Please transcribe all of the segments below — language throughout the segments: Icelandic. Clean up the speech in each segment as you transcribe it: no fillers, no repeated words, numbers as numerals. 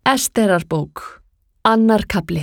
Esterarbók, annar kafli.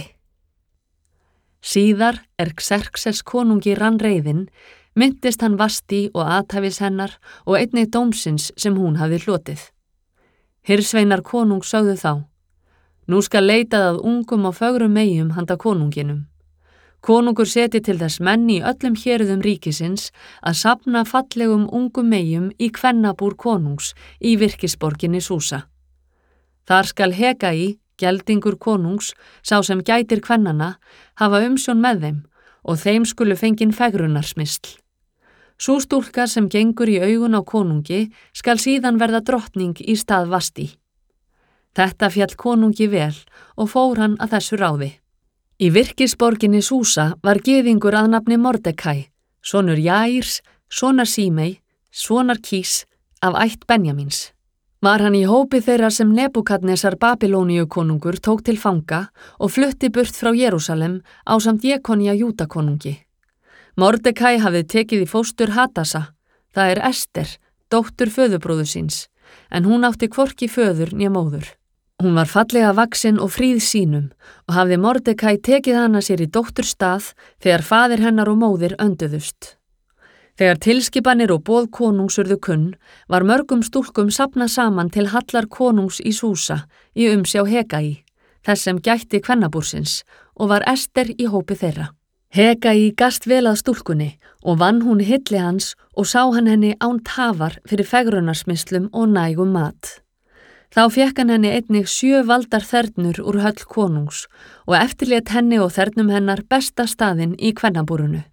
Síðar Xerxes konungi rann reiðin, minntist hann Vasti og athæfis hennar og einnig dómsins sem hún hafði hlotið. Hirsveinar konung sögðu þá: Nú skal leitað að ungum og fögrum meyjum handa konunginum. Konungur seti til þess menn í öllum héruðum ríkisins að safna fallegum ungum meyjum í kvennabúr konungs í virkisborginni Súsa. Þar skal Hegai, geldingur konungs, sá sem gætir kvennana, hafa umsjón með þeim og þeim skulu fengin fegrunarsmysl. Sú stúlka sem gengur í augun á konungi skal síðan verða drottning í stað Vasti. Þetta fjall konungi vel og fór hann að þessu ráði. Í virkisborginni Súsa var gyðingur að nafni Mordekai, sonur Jairs, sonar Símei, sonar Kís, af ætt Benjamíns. Var hann í hópi þeirra sem Nebukadnesar Babilóníu konungur tók til fanga og flutti burt frá Jerúsalem ásamt Jekonía Júdakonungi. Mordekai hafði tekið í fóstur Hadasa, það Ester, dóttur föðurbróður síns, en hún átti hvorki föður né móður. Hún var fallega vaxin og fríð sínum og hafði Mordekai tekið hana sér í dótturstað þegar faðir hennar og móðir önduðust. Þegar tilskipanir og boð konungs urðu kunn, var mörgum stúlkum safnað saman til hallar konungs í Súsa í umsjá Hegai, þess sem gætti kvennabúrsins, og var Ester í hópi þeirra. Hegai gast vel að stúlkunni og vann hún hilli hans og sá hann henni án tafar fyrir fegrunarsmyslum og nægum mat. Þá fékk hann henni einnig 7 valdar þernur úr höll konungs og eftirlét henni og þernum hennar besta staðinn í kvennabúrunu.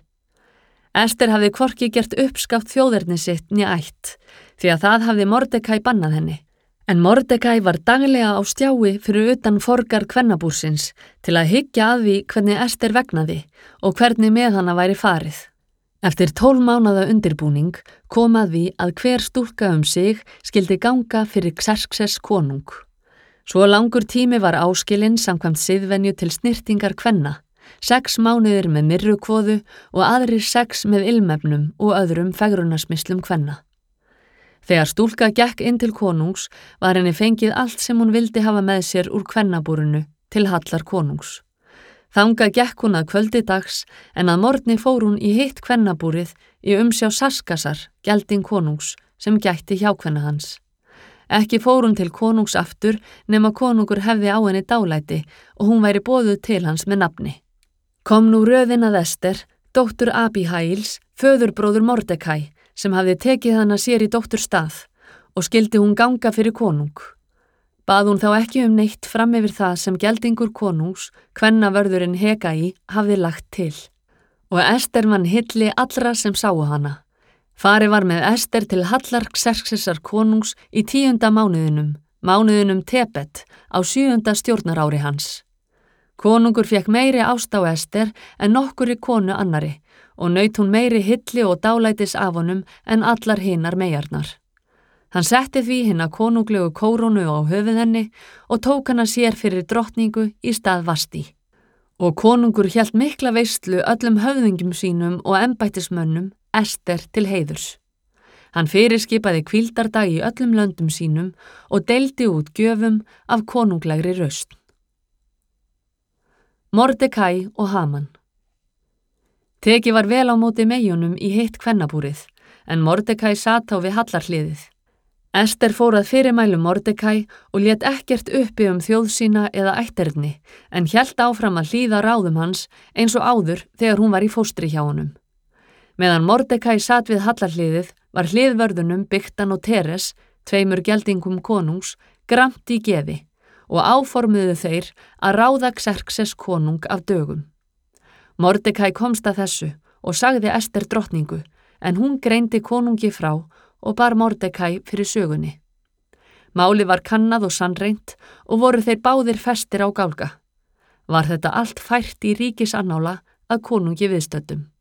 Ester hafði hvorki gert uppskátt þjóðerni sitt né ætt, því að það hafði Mordekai bannað henni. En Mordekai var daglega á stjái fyrir utan forgar kvennabúrsins til að hyggja að því hvernig Ester vegnaði og hvernig með hana væri farið. Eftir 12 mánaða undirbúning kom að því að hver stúlka sig skyldi ganga fyrir Xerxes konung. Svo langur tími var áskilinn samkvæmt siðvenju til snyrtingar kvenna, 6 mánuðir með myrrukvoðu og aðrir 6 með ilmefnum og öðrum fegrunarsmyslum kvenna. Þegar stúlka gekk inn til konungs var henni fengið allt sem hún vildi hafa með sér úr kvennabúrinu til hallar konungs. Þangað gekk hún að kvöldi dags en að morgni fór hún í hitt kvennabúrið í umsjá Saskasar, gelding konungs, sem gætti hjákvenna hans. Ekki fór hún til konungs aftur nema konungur hefði á henni dálæti og hún væri boðuð til hans með nafni. Kom nú röðin að Ester, dóttur Abíhaíls, föðurbróður Mordekai, sem hafði tekið hana sér í dótturstað og skyldi hún ganga fyrir konung. Bað hún þá ekki neitt fram yfir það sem geldingur konungs, kvennavörðurinn Hegai, hafði lagt til. Og Ester vann hilli allra sem sáu hana. Farið var með Ester til hallar Xerxesar konungs í 10. mánuðinum Tebet á 7. stjórnarári hans. Konungur fékk meiri ást á Ester en nokkurri konu annari og naut hún meiri hilli og dálætis af honum en allar hinar meyjarnar. Hann setti því hina konunglegu kórónu á höfuð henni og tók hana sér fyrir drottningu í stað Vasti. Og konungur hélt mikla veislu öllum höfðingjum sínum og embættismönnum Ester til heiðurs. Hann fyrirskipaði hvíldardag í öllum löndum sínum og deildi út gjöfum af konunglegri rausn. Mordekai og Haman. Tekið var vel á móti meyjunum í hitt kvennabúrið, en Mordekai sat á við hallarhliðið. Ester fór að fyrirmælu Mordekai og lét ekkert uppi þjóð sína eða ætterni, en hélt áfram að hlýða ráðum hans eins og áður þegar hún var í fóstri hjá honum. Meðan Mordekai sat við hallarhliðið var hliðvörðunum Bigtan og Teres, 2 geldingum konungs, gramt í geði og áformuðu þeir að ráða Xerxes konung af dögum. Mordekai komst að þessu og sagði Ester drottningu, en hún greindi konungi frá og bar Mordekai fyrir sögunni. Máli var kannað og sannreynt og voru þeir báðir festir á gálga. Var þetta allt fært í ríkisannála að konungi viðstöddum.